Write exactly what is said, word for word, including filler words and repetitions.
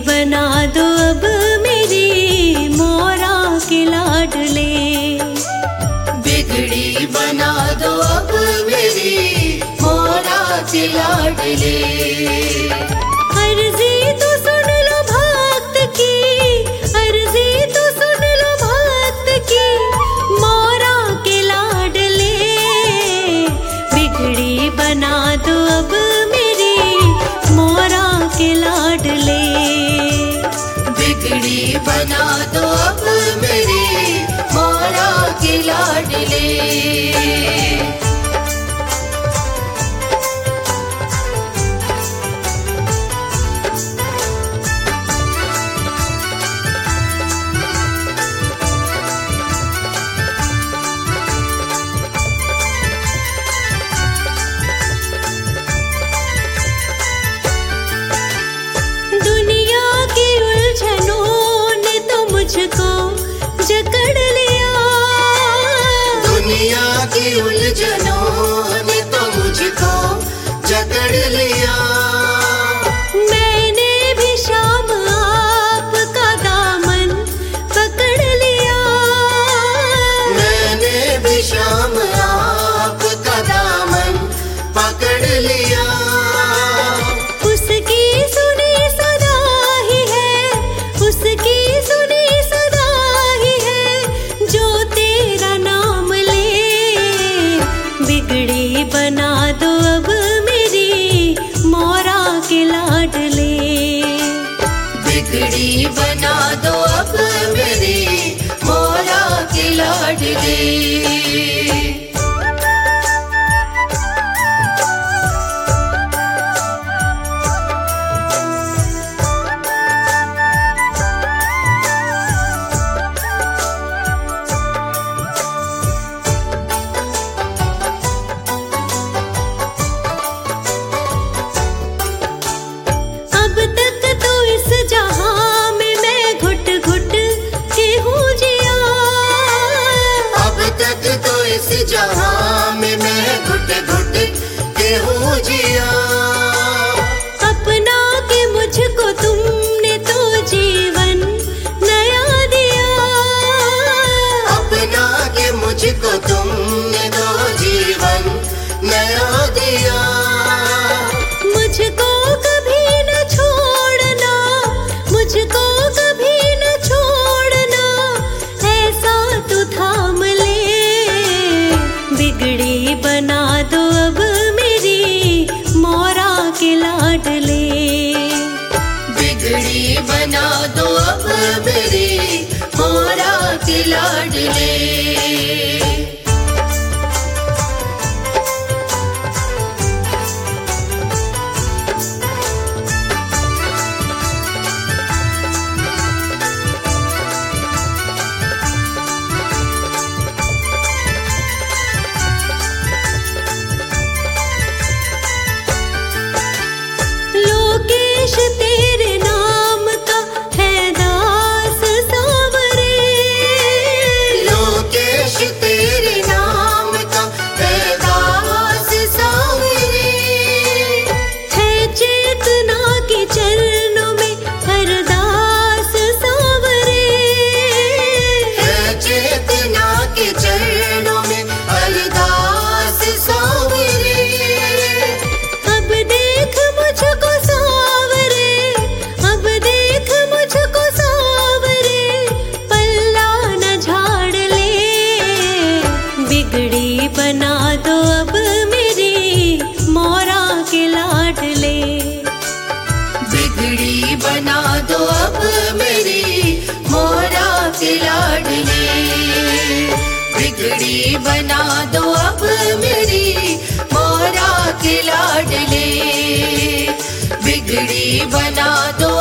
बना दो अब मेरी मोरा के लाडले। बिगड़ी बना दो अब मेरी मोरा के लाडले। अर्जी तो सुन लो भक्त की, अर्जी तो सुन लो भक्त की मोरा के लाडले। बिगड़ी बना दो अब मेरी मोरा के लाडले। बिगड़ी बना दो अब मेरी मोरा के लाडले। मुझको जकड़ लिया, दुनिया की उलझनों ने तो मुझको जकड़ लिया। मैंने भी शाम आपका दामन पकड़ लिया, मैंने भी शाम आपका दामन पकड़ लिया। उसकी सुनी सदा ही है, उसकी सुनी बना दो अब मेरी मोरा के लाडले। बिगड़ी बना दो अब मेरी मोरा के लाडले। इस जहां में मैं घुट घुट के हूँ जिया। अपना के मुझको तुमने तो जीवन नया दिया, अपना के मुझको तुमने तो जीवन नया दिया। मुझको कभी न छोड़ना, मुझको कभी न छोड़ना, ऐसा तू थाम ले। बिगड़ी बना दो अब मेरी मोरा के लाडले। बिगड़ी बना दो अब मेरी मोरा के लाडले। तेरे नाम का है दास सावरे, लोकेश तेरे नाम का है दास सावरे। है चेतना के चरणों में हरदास सावरे, है चेतना के चरणों में हरदास सावरे। अब देख मुझको बना दो अब मेरी मोरा के लाडले। बिगड़ी बना दो अब मेरी मोरा के लाडले। बिगड़ी बना दो अब मेरी मोरा के लाडले। बिगड़ी बना दो